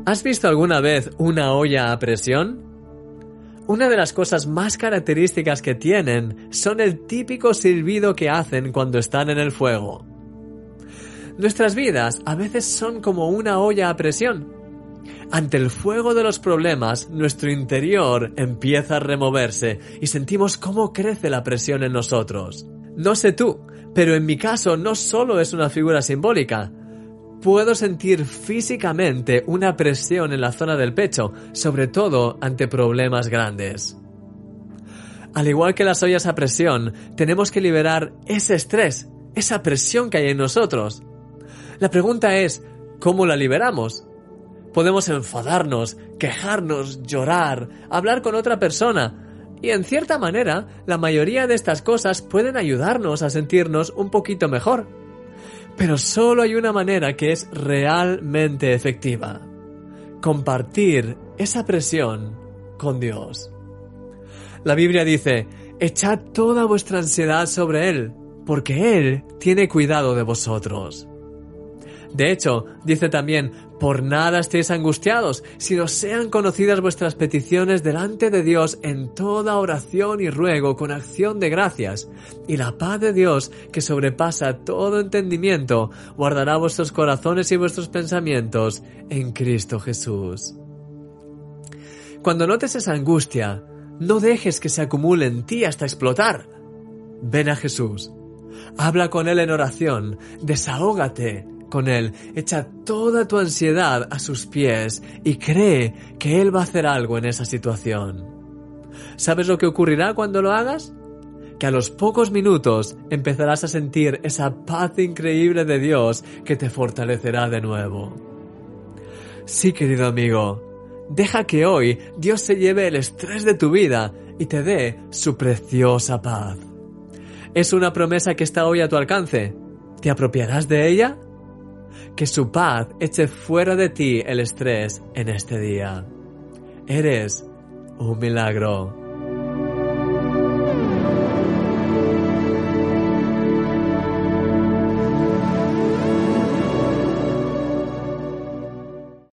¿Has visto alguna vez una olla a presión? Una de las cosas más características que tienen son el típico silbido que hacen cuando están en el fuego. Nuestras vidas a veces son como una olla a presión. Ante el fuego de los problemas, nuestro interior empieza a removerse y sentimos cómo crece la presión en nosotros. No sé tú, pero en mi caso no solo es una figura simbólica. Puedo sentir físicamente una presión en la zona del pecho, sobre todo ante problemas grandes. Al igual que las ollas a presión, tenemos que liberar ese estrés, esa presión que hay en nosotros. La pregunta es, ¿cómo la liberamos? Podemos enfadarnos, quejarnos, llorar, hablar con otra persona. Y en cierta manera, la mayoría de estas cosas pueden ayudarnos a sentirnos un poquito mejor. Pero solo hay una manera que es realmente efectiva: compartir esa presión con Dios. La Biblia dice: echad toda vuestra ansiedad sobre Él, porque Él tiene cuidado de vosotros. De hecho, dice también: por nada estéis angustiados, sino sean conocidas vuestras peticiones delante de Dios en toda oración y ruego con acción de gracias, y la paz de Dios, que sobrepasa todo entendimiento, guardará vuestros corazones y vuestros pensamientos en Cristo Jesús. Cuando notes esa angustia, no dejes que se acumule en ti hasta explotar. Ven a Jesús, habla con Él en oración, desahógate con Él, echa toda tu ansiedad a sus pies y cree que Él va a hacer algo en esa situación. ¿Sabes lo que ocurrirá cuando lo hagas? Que a los pocos minutos empezarás a sentir esa paz increíble de Dios que te fortalecerá de nuevo. Sí, querido amigo, deja que hoy Dios se lleve el estrés de tu vida y te dé su preciosa paz. Es una promesa que está hoy a tu alcance. ¿Te apropiarás de ella? Que su paz eche fuera de ti el estrés en este día. Eres un milagro.